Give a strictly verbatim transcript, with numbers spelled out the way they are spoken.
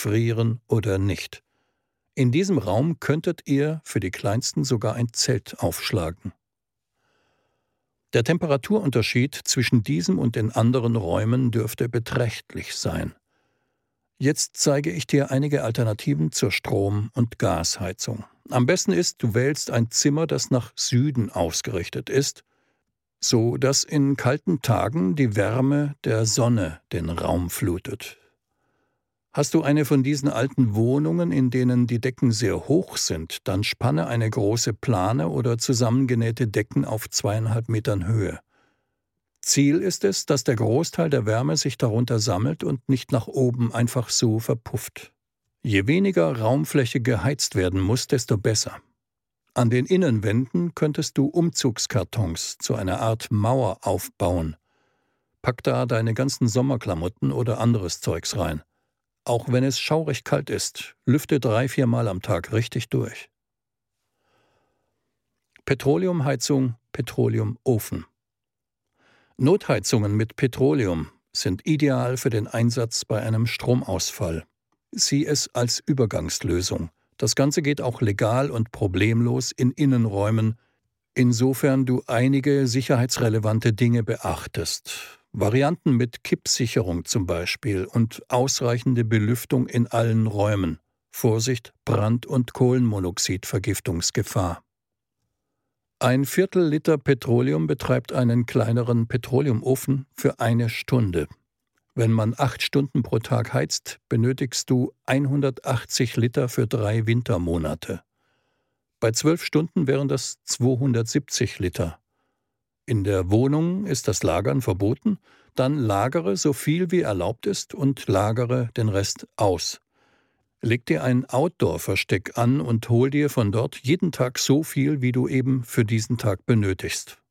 frieren oder nicht. In diesem Raum könntet ihr für die Kleinsten sogar ein Zelt aufschlagen. Der Temperaturunterschied zwischen diesem und den anderen Räumen dürfte beträchtlich sein. Jetzt zeige ich dir einige Alternativen zur Strom- und Gasheizung. Am besten ist, du wählst ein Zimmer, das nach Süden ausgerichtet ist, so dass in kalten Tagen die Wärme der Sonne den Raum flutet. Hast du eine von diesen alten Wohnungen, in denen die Decken sehr hoch sind, dann spanne eine große Plane oder zusammengenähte Decken auf zweieinhalb Metern Höhe. Ziel ist es, dass der Großteil der Wärme sich darunter sammelt und nicht nach oben einfach so verpufft. Je weniger Raumfläche geheizt werden muss, desto besser. An den Innenwänden könntest du Umzugskartons zu einer Art Mauer aufbauen. Pack da deine ganzen Sommerklamotten oder anderes Zeugs rein. Auch wenn es schaurig kalt ist, lüfte drei, viermal am Tag richtig durch. Petroleumheizung, Petroleumofen. Notheizungen mit Petroleum sind ideal für den Einsatz bei einem Stromausfall. Sieh es als Übergangslösung. Das Ganze geht auch legal und problemlos in Innenräumen, insofern du einige sicherheitsrelevante Dinge beachtest. Varianten mit Kippsicherung zum Beispiel und ausreichende Belüftung in allen Räumen. Vorsicht, Brand- und Kohlenmonoxidvergiftungsgefahr. Ein Viertel Liter Petroleum betreibt einen kleineren Petroleumofen für eine Stunde. Wenn man acht Stunden pro Tag heizt, benötigst du hundertachtzig Liter für drei Wintermonate. Bei zwölf Stunden wären das zweihundertsiebzig Liter. In der Wohnung ist das Lagern verboten, dann lagere so viel wie erlaubt ist und lagere den Rest aus. Leg dir ein Outdoor-Versteck an und hol dir von dort jeden Tag so viel, wie du eben für diesen Tag benötigst.